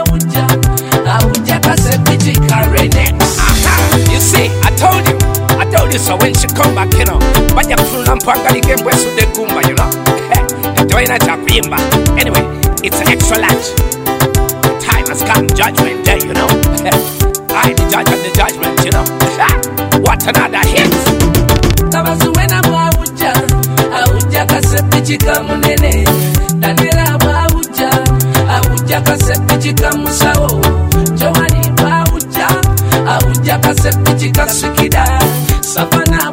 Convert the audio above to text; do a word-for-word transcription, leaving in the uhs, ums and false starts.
Auja, Auja Kasepichika Renex. Aha, you see, I told you, I told you so when she come back, you know. Banya Fruna Mpanga Ligembwe Sude Gumba, you know. Doina Chapimba. Anyway, it's an extra large. The time has come, judgment day, you know. I, the judge and the judgment, you know. What another hit. Tabazuena Auja, Auja Kasepichika Munene. Daniela Auja, Auja Kasepichika Musao. Joani Auja, Auja Kasepichika Sukida. Savannah